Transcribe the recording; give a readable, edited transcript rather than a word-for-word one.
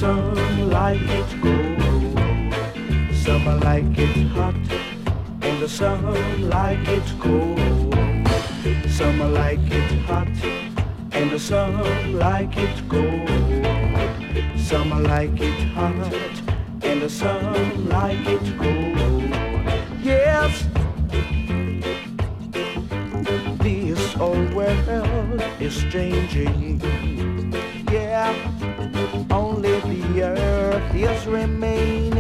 some like it cold, some like it hot, and some like it cold, some like it hot, and some like it cold, some like it hot, and some like it cold. Yes, this old world is changing. Yeah, only the earth is remaining.